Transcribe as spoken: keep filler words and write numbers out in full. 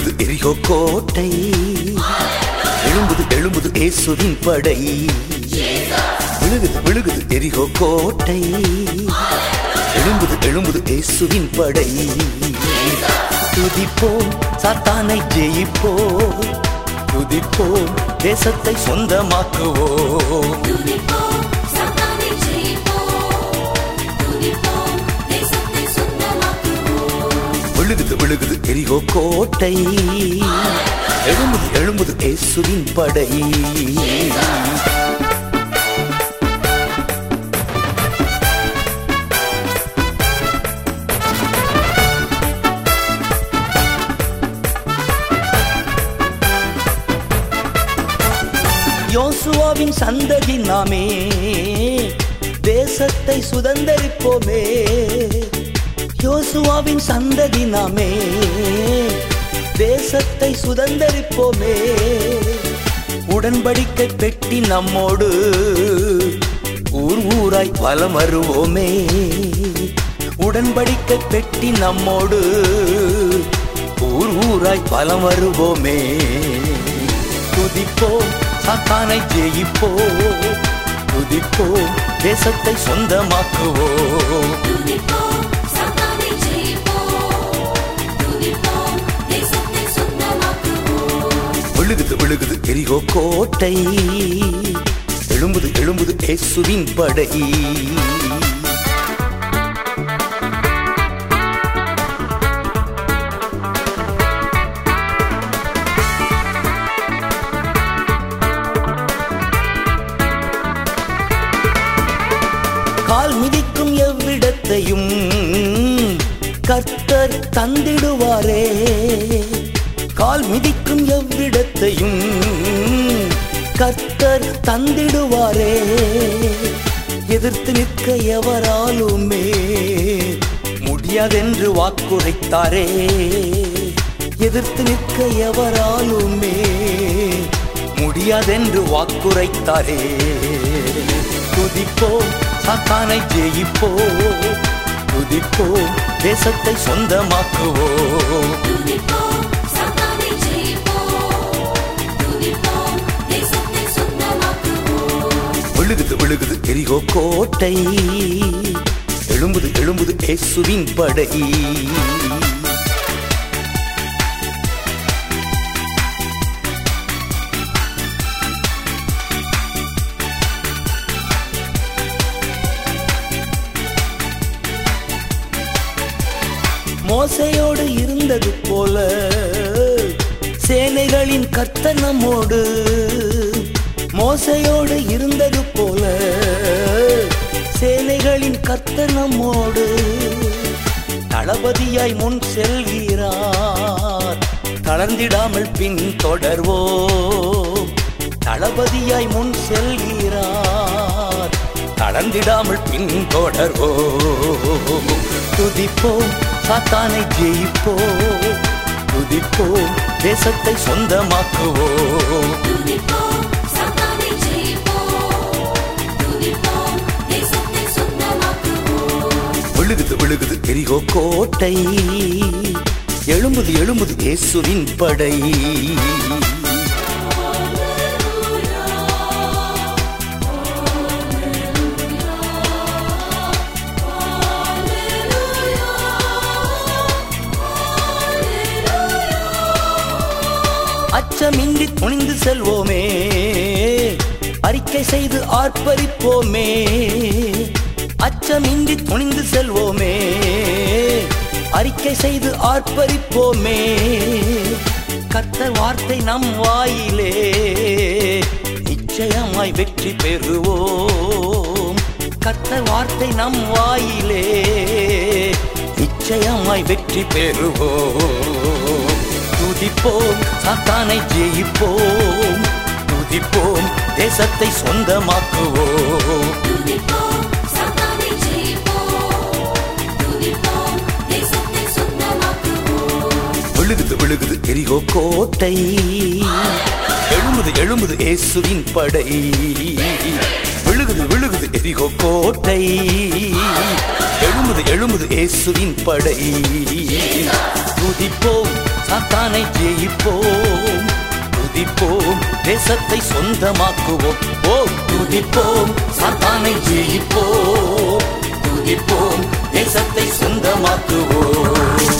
விழுகுது எரிகோ கோட்டை, எழும்புது எழும்புது இயேசுவின் படை. விழுகுது விழுகுது எரிகோ கோட்டை, எழும்புது எழும்புது இயேசுவின் படை. துதிப்போம் சாத்தானை ஜெயிப்போம், துதிப்போம் தேசத்தை சொந்தமாக்குவோம். விழுகுது விழுகுது எரிகோ கோட்டை, எழும்புது எழும்புது இயேசுவின் படை. யோசுவாவின் சந்ததி நாமே, தேசத்தை சுதந்தரிப்போமே. யோசுவாவின் சந்ததி நாமே, தேசத்தை சுதந்தரிப்போமே. உடன்படிக்கை பெட்டி நம்மோடு ஊர் ஊராய் வலம் வருவோமே. உடன்படிக்கை பெட்டி நம்மோடு ஊர் ஊராய் வலம் வருவோமே. துதிப்போம் சாத்தானை ஜெயிப்போம், துதிப்போம் தேசத்தை சொந்தமாக்குவோம். விழுகுது விழுகுது எரிகோ கோட்டை, எழும்புது எழும்புது இயேசுவின் படை. கால் மிதிக்கும் எவ்விடத்தையும் கர்த்தர் தந்திடுவாரே. கால் மிதிக்கும் எவ்விடத்தையும் கர்த்தர் தந்திடுவாரே. எதிர்த்து நிற்க எவராலுமே முடியாதென்று வாக்குரைத்தாரே. எதிர்த்து நிற்க எவராலுமே முடியாதென்று வாக்குரைத்தாரே. துதிப்போம் சாத்தானை ஜெயிப்போம், துதிப்போம் தேசத்தை சொந்தமாக்குவோம். விழுகுது விழுகுது எரிகோ கோட்டை, எழும்புது எழும்புது இயேசுவின் படை. மோசையோடு இருந்தது போல சேனைகளின் கர்த்தர் நம்மோடு. மோசையோடு இருந்தது போல சேனைகளின் கர்த்தர் நம்மோடு. தளபதியாய் முன் செல்கிறார், தளர்ந்திடாமல் பின் தொடர்வோம். தளபதியாய் முன் செல்கிறார், தளர்ந்திடாமல் பின் தொடர்வோம். துதிப்போம் சாத்தானை ஜெயிப்போம், துதிப்போம் தேசத்தை சொந்தமாக்குவோம். விழுகுது விழுகுது எரிகோ கோட்டை, எழும்புது எழும்புது இயேசுவின் படை. அச்சமின்றி துணிந்து செல்வோமே, அறிக்கை செய்து ஆர்ப்பரிப்போமே. அச்சமின்றி துணிந்து செல்வோமே, அறிக்கை செய்து ஆர்ப்பரிப்போமே. கர்த்தர் வார்த்தை நம் வாயிலே, நிச்சயமாய் வெற்றி பெறுவோம். கர்த்தர் வார்த்தை நம் வாயிலே, நிச்சயமாய் வெற்றி பெறுவோம். துதிப்போம் சாத்தானை ஜெயிப்போம், துதிப்போம் தேசத்தை சொந்தமாக்குவோம். விழுகுது விழுகுது எரிகோ கோட்டை, எழும்புது எழும்புது இயேசுவின் படை. விழுகுது விழுகுது எரிகோ கோட்டை, எழும்புது எழும்புது இயேசுவின் படை. துதிப்போம் சாத்தானை ஜெயிப்போம், துதிப்போம், தேசத்தை சொந்தமாக்குவோம். ஓ துதிப்போம், சாத்தானை ஜெயிப்போம், துதிப்போம், தேசத்தை சொந்தமாக்குவோம்.